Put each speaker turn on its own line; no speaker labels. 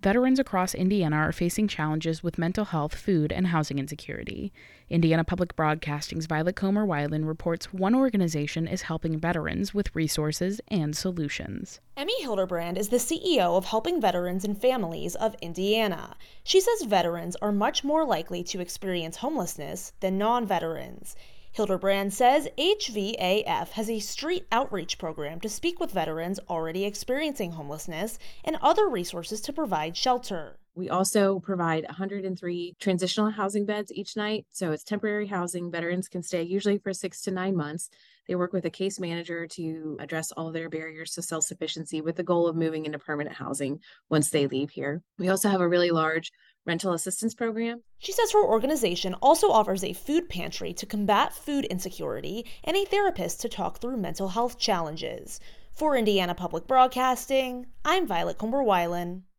veterans across Indiana are facing challenges with mental health, food, and housing insecurity. Indiana Public Broadcasting's Violet Comer-Weiland reports one organization is helping veterans with resources and solutions.
Emmy Hilderbrand is the CEO of Helping Veterans and Families of Indiana. She says veterans are much more likely to experience homelessness than non-veterans. Hilderbrand says HVAF has a street outreach program to speak with veterans already experiencing homelessness and other resources to provide shelter.
We also provide 103 transitional housing beds each night. So it's temporary housing. Veterans can stay usually for 6 to 9 months. They work with a case manager to address all of their barriers to self-sufficiency with the goal of moving into permanent housing once they leave here. We also have a really large rental assistance program.
She says her organization also offers a food pantry to combat food insecurity and a therapist to talk through mental health challenges. For Indiana Public Broadcasting, I'm Violet Comer-Weiland.